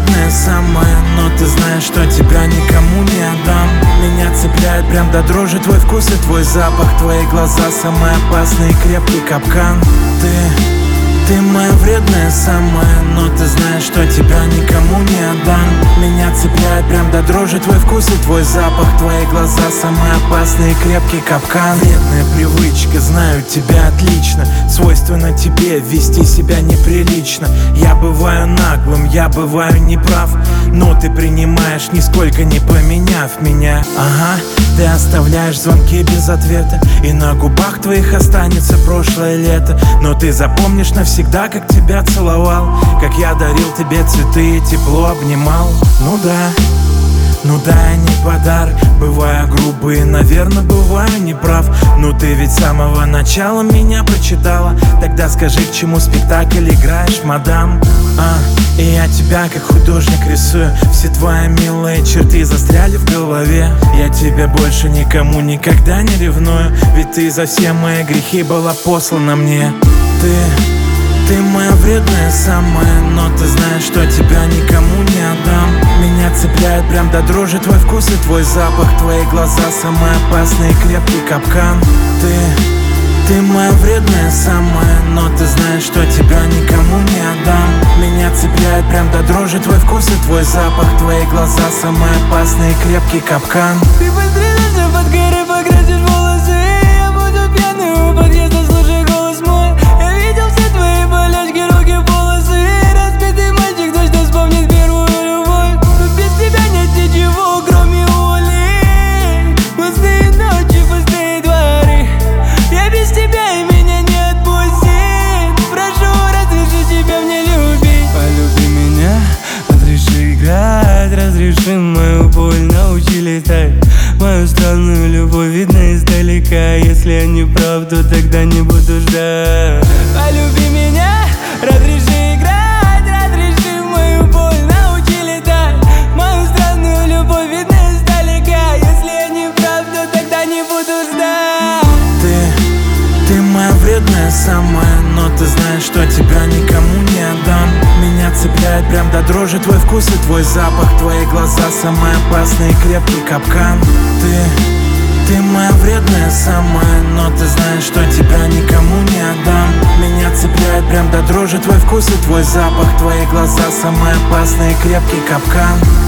вредная самая, но ты знаешь, что тебя никому не отдам. Меня цепляет прям до дрожи твой вкус и твой запах. Твои глаза самый опасный и крепкий капкан. Ты моя вредная самая, но ты знаешь, что тебя никому не отдам. Меня цепляет прям до дрожи твой вкус и твой запах. Твои глаза самый опасный и крепкий капкан. Вредная привычка, знаю тебя отлично. Свойственно тебе вести себя неприлично. Я бываю наглым, я бываю неправ, но ты принимаешь, нисколько не поменяв меня. Ага, ты оставляешь звонки без ответа, и на губах твоих останется прошлое лето. Но ты запомнишь навсегда, как тебя целовал, как я дарил тебе цветы и тепло обнимал. Ну да, я не подарок. Бываю грубый, наверное, бываю неправ, но ты ведь с самого начала меня прочитала. Тогда скажи, к чему спектакль играешь, мадам? И я тебя как художник рисую. Все твои милые черты застряли в голове. Я тебя больше никому никогда не ревную, ведь ты за все мои грехи была послана мне. Ты моя вредная самая, но ты знаешь, что тебя никому не отдам. Меня цепляет прям до дрожи твой вкус и твой запах. Твои глаза самый опасный и крепкий капкан. Ты моя вредная самая, но ты знаешь, что тебя никому не отдам. Меня цепляет прям до дрожи твой вкус и твой запах. Твои глаза самый опасный и крепкий капкан. Ты подстрелишься под горы, покрасишь волосы, я буду пьяный у подъезда, слушай голос мой. Я видел все твои болячки, руки, волосы. Разбитый мальчик точно вспомнит первую любовь. Но без тебя нет ничего, кроме воли. Пустые ночи, пустые дворы. Я без тебя и меня не отпустит. Прошу, разреши тебя мне любить. Полюби меня, разреши играть, разреши мою боль, научи летать. Мою странную любовь видно издалека. Если я не прав, то тогда не буду ждать. Полюби меня, разреши играть, разреши мою боль, научи летать. Мою странную любовь видно издалека. Если я не прав, то тогда не буду ждать. Ты моя вредная самая, но ты знаешь, что тебя никому не отдам. Меня цепляет прям до дрожи твой вкус и твой запах. Твои глаза самый опасный и крепкий капкан. Ты моя вредная самая, но ты знаешь, что тебя никому не отдам. Меня цепляет прям до дрожи твой вкус и твой запах. Твои глаза самый опасный и крепкий капкан.